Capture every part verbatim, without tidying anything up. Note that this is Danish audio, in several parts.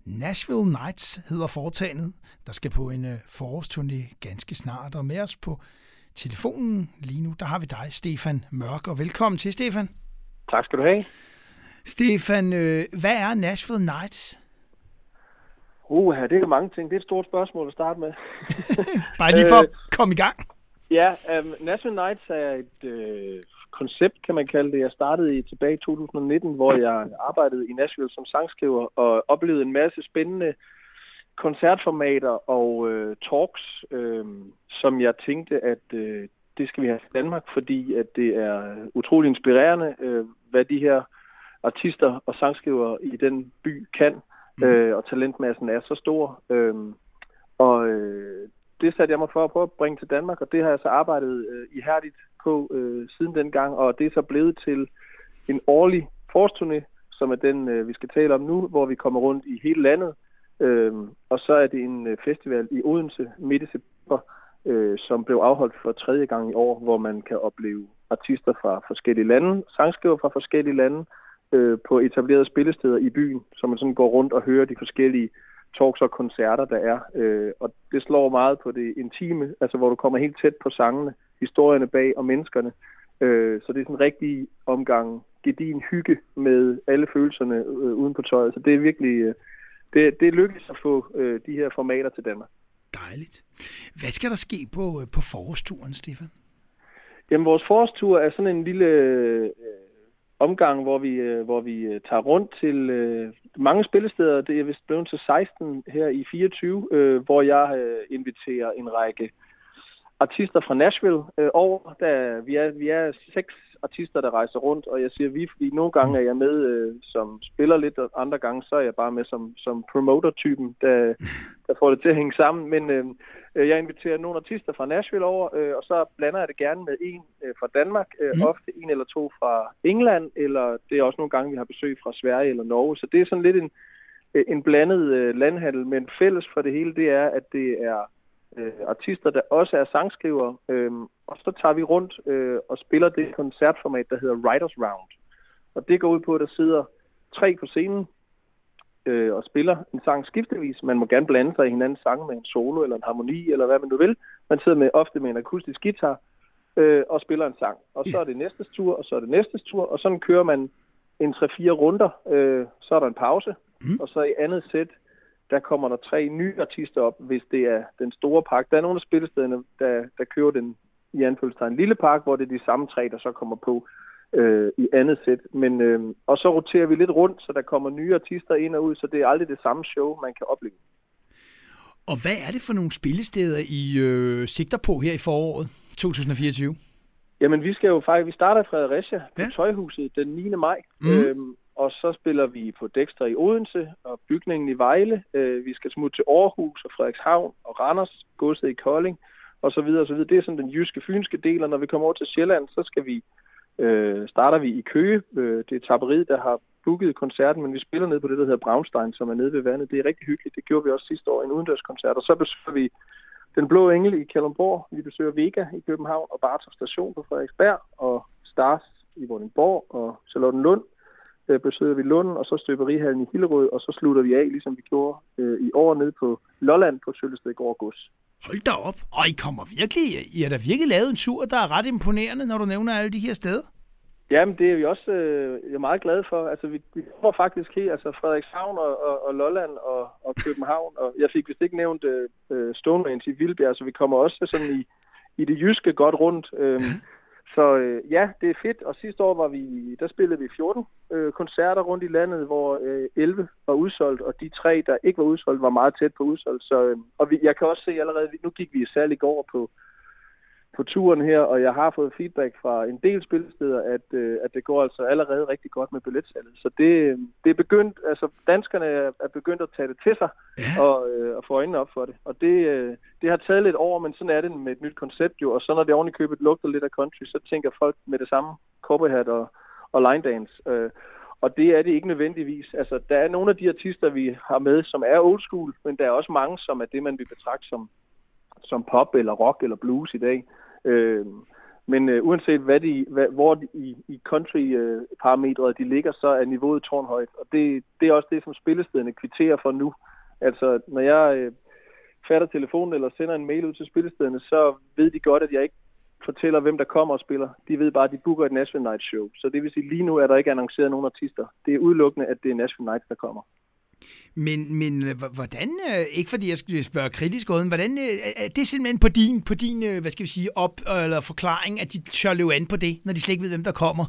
Nashville Nights hedder foretagendet, der skal på en forårsturné ganske snart. Og med os på telefonen lige nu, der har vi dig, Stefan Mørk. Og velkommen til, Stefan. Tak skal du have. Stefan, hvad er Nashville Nights? Uh, det er mange ting. Det er et stort spørgsmål at starte med. Bare lige for at komme i gang. Ja, um, Nashville Nights er et øh, koncept, kan man kalde det. Jeg startede i tilbage i to tusind nitten, hvor jeg arbejdede i Nashville som sangskriver og oplevede en masse spændende koncertformater og øh, talks, øh, som jeg tænkte, at øh, det skal vi have i Danmark, fordi at det er utrolig inspirerende, øh, hvad de her artister og sangskrivere i den by kan, mm. øh, og talentmassen er så stor. Øh, og øh, det satte jeg mig for at prøve at bringe til Danmark, og det har jeg så arbejdet øh, ihærdigt på øh, siden dengang, og det er så blevet til en årlig forårsturné, som er den, øh, vi skal tale om nu, hvor vi kommer rundt i hele landet. Øh, og så er det en øh, festival i Odense midt i september, øh, som blev afholdt for tredje gang i år, hvor man kan opleve artister fra forskellige lande, sangskriver fra forskellige lande, øh, på etablerede spillesteder i byen, så man sådan går rundt og hører de forskellige talks og koncerter, der er. Øh, og det slår meget på det intime, altså hvor du kommer helt tæt på sangene, historierne bag og menneskerne. Øh, så det er sådan en rigtig omgang gedigen hygge med alle følelserne øh, uden på tøjet. Så det er virkelig, øh, det, det er lykkeligt at få øh, de her formater til Danmark. Dejligt. Hvad skal der ske på, på forårsturen, Stefan? Jamen, vores forårstur er sådan en lille øh, omgang, hvor vi, øh, hvor vi øh, tager rundt til øh, mange spillesteder. Det er vist blevet til seksten her i fireogtyve, øh, hvor jeg øh, inviterer en række artister fra Nashville øh, over. Der, vi, er, vi er seks artister, der rejser rundt, og jeg siger vi, fordi nogle gange er jeg med øh, som spiller lidt, og andre gange så er jeg bare med som, som promoter-typen, der, der får det til at hænge sammen. Men øh, jeg inviterer nogle artister fra Nashville over, øh, og så blander jeg det gerne med en øh, fra Danmark, øh, mm. ofte en eller to fra England, eller det er også nogle gange, vi har besøg fra Sverige eller Norge. Så det er sådan lidt en, en blandet øh, landhandel, men fælles for det hele, det er, at det er Øh, artister, der også er sangskrivere, øh, og så tager vi rundt øh, og spiller det koncertformat, der hedder Writers Round. Og det går ud på, at der sidder tre på scenen øh, og spiller en sang skiftevis. Man må gerne blande sig i hinandens sange med en solo eller en harmoni, eller hvad man nu vil. Man sidder med, ofte med en akustisk guitar øh, og spiller en sang. Og så er det næstes tur, og så er det næstes tur, og sådan kører man en tre-fire runder. Øh, så er der en pause, mm. og så i andet sæt, der kommer der tre nye artister op, hvis det er den store pakke. Der er nogle af spillestederne, der, der kører den i anfølgelsestegn lille pakke, hvor det er de samme tre, der så kommer på øh, i andet sæt. Men, øh, og så roterer vi lidt rundt, så der kommer nye artister ind og ud, så det er aldrig det samme show, man kan opleve. Og hvad er det for nogle spillesteder, I øh, sigter på her i foråret to tusind fireogtyve? Jamen, vi skal jo faktisk, vi starter i Fredericia på ja. Tøjhuset den niende maj. Mm. Øhm, Og så spiller vi på Dexter i Odense og bygningen i Vejle. Øh, vi skal smutte til Aarhus og Frederikshavn og Randers, godset i Kolding og så videre og så videre. Det er sådan den jyske, fynske del, og når vi kommer over til Sjælland, så skal vi øh, starter vi i Køge. Øh, det er tapperiet, der har booket koncerten, men vi spiller ned på det, der hedder Braunstein, som er nede ved vandet. Det er rigtig hyggeligt. Det gjorde vi også sidste år, en udendørskoncert. Og så besøger vi Den Blå Engel i Kalundborg. Vi besøger Vega i København og Bartov Station på Frederiksberg og Stars i Vordingborg og Charlottenlund. Besøger vi Lund, og så støberihallen i Hillerød, og så slutter vi af, ligesom vi gjorde øh, i år nede på Lolland på Søllested-Gård Gods. Hold da op. Og I kommer virkelig, I har da virkelig lavet en tur, der er ret imponerende, når du nævner alle de her steder. Jamen, det er vi også øh, jeg er meget glade for. Altså, vi, vi kommer faktisk helt, altså Frederikshavn og, og, og Lolland og, og København, og jeg fik vist ikke nævnt øh, Stoneman's i Vildbjerg, så vi kommer også sådan i, i det jyske godt rundt. Øh, Så øh, ja, det er fedt, og sidste år var vi, der spillede vi fjorten øh, koncerter rundt i landet, hvor øh, elleve var udsolgt, og de tre, der ikke var udsolgt, var meget tæt på udsolgt. Så, øh, og vi, jeg kan også se allerede, nu gik vi særlig i går på, på turen her, og jeg har fået feedback fra en del spillesteder, at, øh, at det går altså allerede rigtig godt med billetsalget. Så det, det er begyndt, altså danskerne er begyndt at tage det til sig, ja. og, øh, og få øjnene op for det. Og det, øh, det har taget lidt over, men sådan er det med et nyt koncept jo, og så når det oven i købet lugter lidt af country, så tænker folk med det samme cowboyhat og, og line dance. Øh, og det er det ikke nødvendigvis. Altså, der er nogle af de artister, vi har med, som er old school, men der er også mange, som er det, man vil betragte som, som pop eller rock eller blues i dag. Øh, Men øh, uanset hvad de, hvad, hvor de, i, i country-parametret de ligger, så er niveauet tårnhøjt. Og det, det er også det, som spillestederne kvitterer for nu. Altså, når jeg øh, fatter telefonen eller sender en mail ud til spillestederne, så ved de godt, at jeg ikke fortæller, hvem der kommer og spiller. De ved bare, at de booker et Nashville Nights show. Så det vil sige, lige nu er der ikke annonceret nogen artister. Det er udelukkende, at det er Nashville Nights, der kommer. Men, men hvordan, ikke fordi jeg skal spørge kritisk, hvordan det er simpelthen på din, på din, hvad skal vi sige, op eller forklaring, at de tør løbe an på det, når de slet ikke ved, hvem der kommer?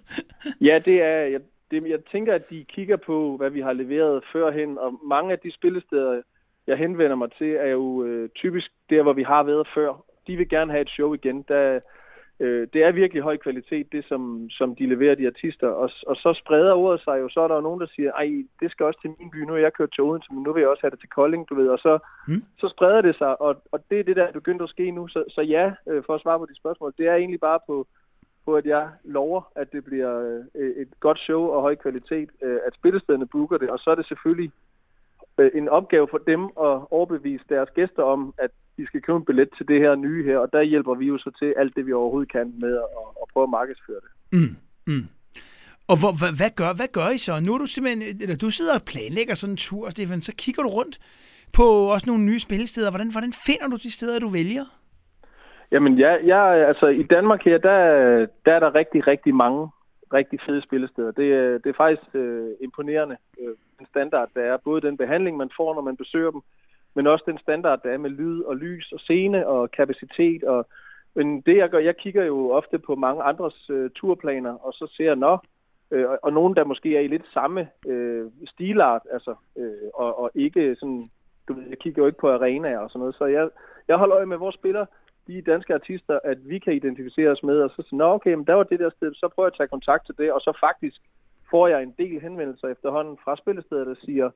Ja, det er, jeg, det, jeg tænker, at de kigger på, hvad vi har leveret førhen, og mange af de spillesteder, jeg henvender mig til, er jo øh, typisk der, hvor vi har været før. De vil gerne have et show igen. Der, øh, det er virkelig høj kvalitet, det som, som de leverer, de artister. Og, og så spreder ordet sig jo. Så er der jo nogen, der siger, ej, det skal også til min by. Nu har jeg kørt til Odense, men nu vil jeg også have det til Kolding, du ved. Og så, mm. så spreder det sig, og, og det er det, der er begyndt at ske nu. Så, så ja, øh, for at svare på de spørgsmål, det er egentlig bare på, på at jeg lover, at det bliver øh, et godt show og høj kvalitet, øh, at spillestederne booker det. Og så er det selvfølgelig øh, en opgave for dem at overbevise deres gæster om, at de skal købe en billet til det her nye her, og der hjælper vi jo så til alt det, vi overhovedet kan med at, at prøve at markedsføre det. Mm, mm. Og hvor, hvad, hvad, gør, hvad gør I så? Nu er du simpelthen, eller du sidder og planlægger sådan en tur, Stefan, så kigger du rundt på også nogle nye spillesteder. Hvordan, hvordan finder du de steder, du vælger? Jamen, ja, jeg, altså i Danmark her, der, der er der rigtig, rigtig mange rigtig fede spillesteder. Det, det er faktisk øh, imponerende, øh, den standard, der er. Både den behandling, man får, når man besøger dem, men også den standard, der er med lyd og lys og scene og kapacitet. Og, men det jeg gør, jeg kigger jo ofte på mange andres øh, turplaner, og så ser jeg, nå, øh, og, og nogen, der måske er i lidt samme øh, stilart, altså, øh, og, og ikke sådan, du ved, jeg kigger jo ikke på arenaer og sådan noget, så jeg, jeg holder øje med vores spillere, de danske artister, at vi kan identificere os med, og så siger, nå okay, men der var det der sted, så prøver jeg at tage kontakt til det, og så faktisk får jeg en del henvendelser efterhånden fra spillesteder, der siger,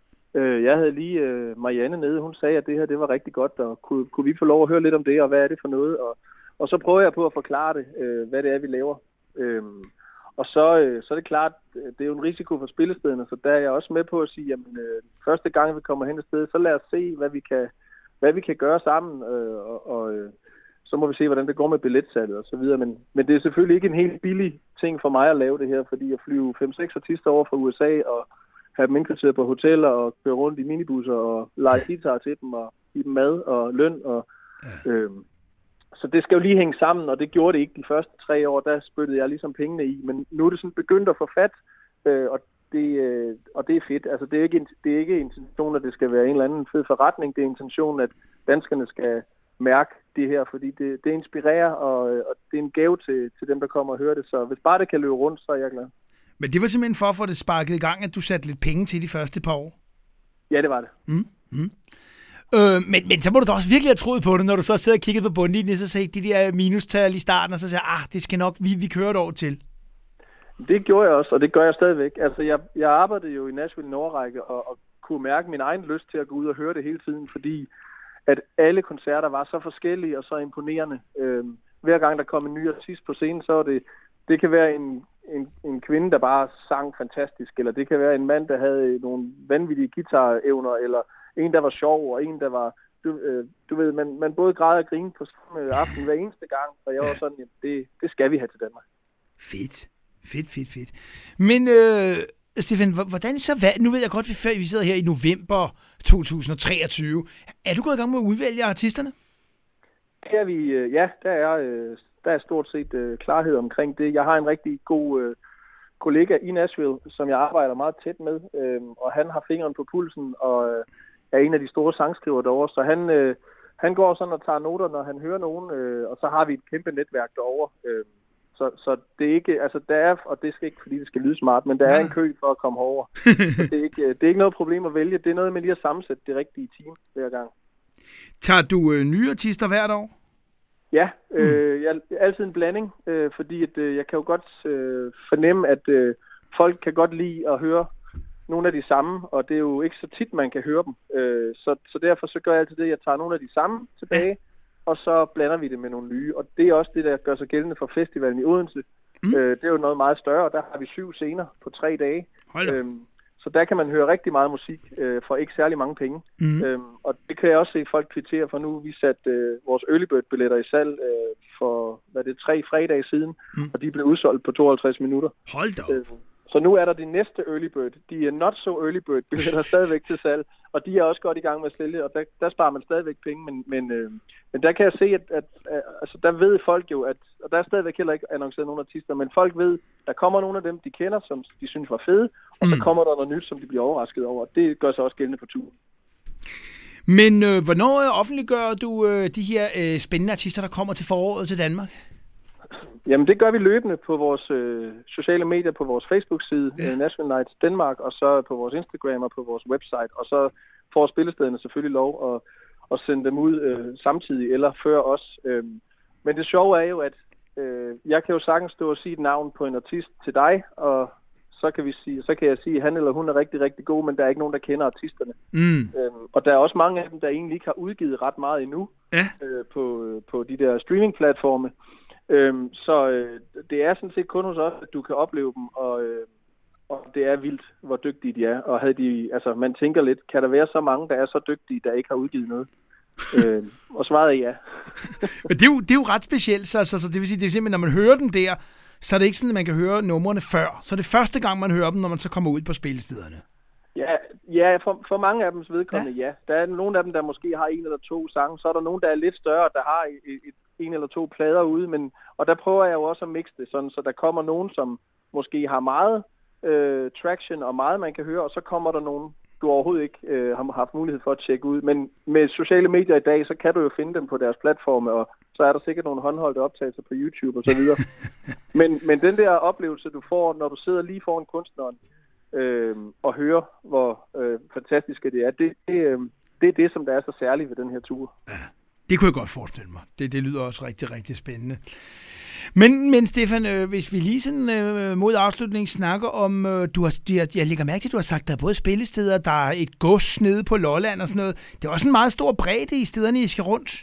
jeg havde lige øh, Marianne nede, hun sagde, at det her det var rigtig godt, og kunne, kunne vi få lov at høre lidt om det, og hvad er det for noget? Og, og så prøver jeg på at forklare det, øh, hvad det er, vi laver. Øhm, og så, øh, så er det klart, det er jo en risiko for spillestederne, så der er jeg også med på at sige, jamen øh, første gang vi kommer hen et sted, så lad os se, hvad vi kan, hvad vi kan gøre sammen, øh, og, og øh, så må vi se, hvordan det går med billetsalget og så videre. Men, men det er selvfølgelig ikke en helt billig ting for mig at lave det her, fordi jeg flyver fem seks artister over fra U S A, og have dem indkvarteret på hoteller og køre rundt i minibusser og lege guitar til dem og give dem mad og løn. Og, ja. øhm, så det skal jo lige hænge sammen, og det gjorde det ikke de første tre år. Der spyttede jeg ligesom pengene i, men nu er det sådan begyndt at få fat, øh, og, det, øh, og det er fedt. Altså, det er ikke, det er ikke intentionen, at det skal være en eller anden fed forretning. Det er intentionen, at danskerne skal mærke det her, fordi det, det inspirerer, og, og det er en gave til, til dem, der kommer og hører det. Så hvis bare det kan løbe rundt, så er jeg glad. Men det var simpelthen for at få det sparket i gang, at du satte lidt penge til de første par år? Ja, det var det. Mm, mm. Øh, men, men så må du da også virkelig have troet på det, når du så sidder og kigger på bundlinjen, så sagde de der minustal i starten, og så siger ah, det skal nok, vi, vi kører et år til. Det gjorde jeg også, og det gør jeg stadigvæk. Altså, jeg, jeg arbejdede jo i Nashville en årrække, og, og kunne mærke min egen lyst til at gå ud og høre det hele tiden, fordi at alle koncerter var så forskellige og så imponerende. Øh, hver gang der kom en ny artist på scenen, så var det, det kan være en En, en kvinde, der bare sang fantastisk, eller det kan være en mand, der havde nogle vanvittige guitarevner, eller en, der var sjov, og en, der var, du, øh, du ved, man, man både græder og griner på samme aften hver eneste gang, og jeg var sådan, jamen, det, det skal vi have til Danmark. Fedt, fedt, fedt, fedt. Men øh, Stefan, hvordan så, hvad, nu ved jeg godt, vi, vi sidder her i november to tusind treogtyve, er du gået i gang med at udvælge artisterne? Det er vi, øh, ja, der er øh, Der er stort set øh, klarhed omkring det. Jeg har en rigtig god øh, kollega i Nashville, som jeg arbejder meget tæt med, øh, og han har fingeren på pulsen og øh, er en af de store sangskrivere derovre. Så han, øh, han går sådan og tager noter, når han hører nogen, øh, og så har vi et kæmpe netværk derovre. Øh, så, så det er ikke, altså der er, og det skal ikke, fordi det skal lyde smart, men der er en kø for at komme over. Så det er ikke, det er ikke noget problem at vælge. Det er noget med lige at sammensætte det rigtige team hver gang. Tager du øh, nye artister hvert år? Ja, øh, jeg er altid en blanding, øh, fordi at, øh, jeg kan jo godt øh, fornemme, at øh, folk kan godt lide at høre nogle af de samme, og det er jo ikke så tit, man kan høre dem. Øh, så, så derfor så gør jeg altid det, at jeg tager nogle af de samme tilbage, og så blander vi det med nogle nye. Og det er også det, der gør sig gældende for festivalen i Odense. Mm. Øh, det er jo noget meget større, og der har vi syv scener på tre dage. Øhm, så der kan man høre rigtig meget musik øh, for ikke særlig mange penge. Mm. Øhm, og det kan jeg også se folk kvittere for nu. Vi satte øh, vores early bird billetter i salg øh, for for, hvad det er, tre fredage siden, mm. og de blev udsolgt på tooghalvtreds minutter. Hold da op. Så nu er der de næste early bird. De er not so early bird billetter stadigvæk til salg, og de er også godt i gang med at sælge, og der, der sparer man stadigvæk penge, men, men, øh, men der kan jeg se, at, at, at altså, der ved folk jo, at, og der er stadigvæk heller ikke annonceret nogen artister, men folk ved, der kommer nogle af dem, de kender, som de synes var fede, og så kommer der noget nyt, som de bliver overrasket over. Det gør sig også gældende på turen. Men øh, hvornår øh, offentliggør du øh, de her øh, spændende artister, der kommer til foråret til Danmark? Jamen, det gør vi løbende på vores øh, sociale medier, på vores Facebook-side, ja. øh, Nashville Nights Danmark, og så på vores Instagram og på vores website. Og så får spillestederne selvfølgelig lov at, at sende dem ud øh, samtidig eller før os. Øh, men det sjove er jo, at øh, jeg kan jo sagtens stå og sige et navn på en artist til dig, og så kan, vi sige, så kan jeg sige, at han eller hun er rigtig, rigtig god, men der er ikke nogen, der kender artisterne. Mm. Øh, og der er også mange af dem, der egentlig ikke har udgivet ret meget endnu ja. øh, på, på de der streaming-platforme. Øhm, så øh, det er sådan set kun hos os, at du kan opleve dem, og, øh, og det er vildt, hvor dygtige de er. Og havde de, altså, man tænker lidt, kan der være så mange, der er så dygtige, der ikke har udgivet noget? øh, og svaret er ja. Men det er, jo, det er jo ret specielt, så, så, så det vil sige, det er simpelthen, når man hører dem der, så er det ikke sådan, at man kan høre numrene før. Så er det første gang, man hører dem, når man så kommer ud på spillestederne. Ja, ja for, for mange af dems vedkommende, ja. ja. Der er nogle af dem, der måske har en eller to sange. Så er der nogen, der er lidt større, der har et, et, en eller to plader ude. Men, og der prøver jeg jo også at mixe det, sådan, så der kommer nogen, som måske har meget øh, traction og meget, man kan høre. Og så kommer der nogen, du overhovedet ikke øh, har haft mulighed for at tjekke ud. Men med sociale medier i dag, så kan du jo finde dem på deres platforme, og så er der sikkert nogle håndholdte optagelser på YouTube og så videre. men, men den der oplevelse, du får, når du sidder lige foran kunstneren, Øh, og høre, hvor øh, fantastiske det er. Det, det, øh, det er det, som der er så særligt ved den her tur. Ja, det kunne jeg godt forestille mig. Det, det lyder også rigtig, rigtig spændende. Men, men Stefan, øh, hvis vi lige sådan øh, mod afslutning snakker om, øh, du har, jeg lægger mærke til, at du har sagt, der er både spillesteder, der er et gods nede på Lolland og sådan noget. Det er også en meget stor bredde i stederne, I skal rundt.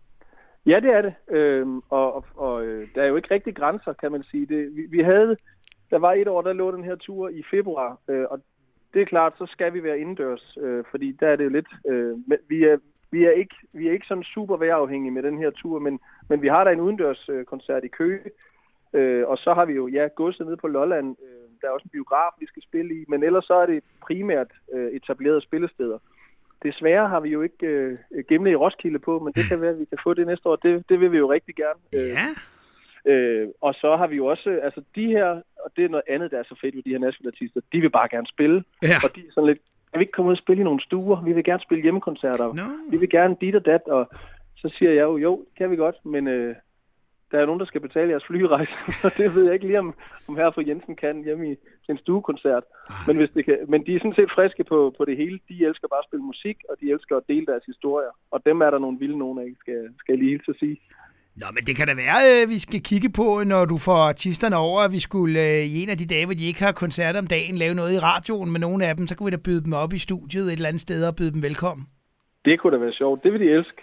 Ja, det er det. Øh, og og, og øh, der er jo ikke rigtig grænser, kan man sige. Det, vi, vi havde Der var et år, der lå den her tur i februar, øh, og det er klart, så skal vi være indendørs, øh, fordi der er det jo lidt... Øh, vi, er, vi, er ikke, vi er ikke sådan super vejrafhængige med den her tur, men, men vi har da en udendørs øh, koncert i Køge, øh, og så har vi jo ja, godset nede på Lolland. Øh, der er også en biograf, vi skal spille i, men ellers så er det primært øh, etablerede spillesteder. Desværre har vi jo ikke øh, Gimle i Roskilde på, men det kan være, at vi kan få det næste år. Det, det vil vi jo rigtig gerne. Øh, ja. Øh, og så har vi jo også, altså de her, og det er noget andet, der er så fedt ved de her Nashville-artister, de vil bare gerne spille, ja. Og de er sådan lidt, kan vi ikke komme ud og spille i nogle stuer, vi vil gerne spille hjemmekoncerter, no. vi vil gerne dit og dat, og så siger jeg jo, jo, det kan vi godt, men øh, der er nogen, der skal betale jeres flyrejse, og det ved jeg ikke lige, om, om herre fru Jensen kan hjemme i en stuekoncert, men, hvis det kan, men de er sådan set friske på, på det hele, de elsker bare at spille musik, og de elsker at dele deres historier, og dem er der nogle vilde nogen af, skal, skal jeg lige hilse at sige. Nå, men det kan da være, at vi skal kigge på, når du får artisterne over, at vi skulle øh, i en af de dage, hvor de ikke har koncert om dagen, lave noget i radioen med nogle af dem, så kunne vi da byde dem op i studiet et eller andet sted og byde dem velkommen. Det kunne da være sjovt. Det vil de elske.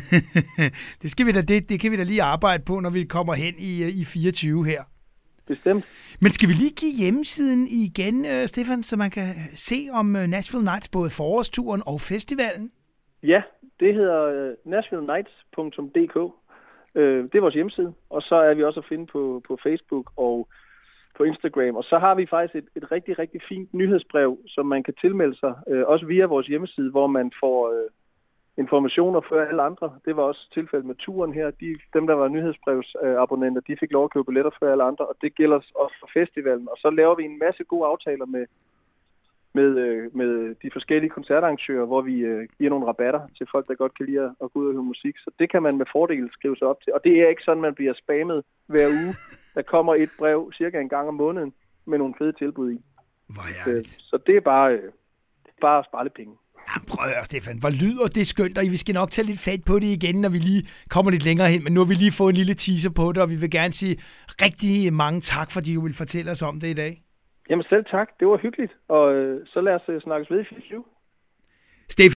det, skal vi da, det, det kan vi da lige arbejde på, når vi kommer hen i, i fireogtyve her. Bestemt. Men skal vi lige give hjemmesiden igen, øh, Stefan, så man kan se om øh, Nashville Nights, både forårsturen og festivalen? Ja, det hedder øh, nashville nights punktum d k. Det er vores hjemmeside, og så er vi også at finde på, på Facebook og på Instagram. Og så har vi faktisk et, et rigtig, rigtig fint nyhedsbrev, som man kan tilmelde sig, øh, også via vores hjemmeside, hvor man får øh, informationer før alle andre. Det var også tilfældet med turen her. De, dem, der var nyhedsbrevsabonnenter, de fik lov at købe billetter før alle andre, og det gælder også for festivalen. Og så laver vi en masse gode aftaler med Med, øh, med de forskellige koncertarrangører, hvor vi øh, giver nogle rabatter til folk, der godt kan lide at gå ud og høre musik. Så det kan man med fordel skrive sig op til. Og det er ikke sådan, man bliver spammet hver uge. Der kommer et brev cirka en gang om måneden med nogle fede tilbud i. Hvor ærligt. Så det er bare, øh, det er bare at spare lidt penge. Ja, prøv at høre, Stefan. Hvor lyder det skønt, og vi skal nok tage lidt fat på det igen, når vi lige kommer lidt længere hen. Men nu har vi lige fået en lille teaser på det, og vi vil gerne sige rigtig mange tak, fordi du vil fortælle os om det i dag. Jamen selv tak. Det var hyggeligt. Og øh, så lad os øh, snakkes ved i fireogtyve. Stefan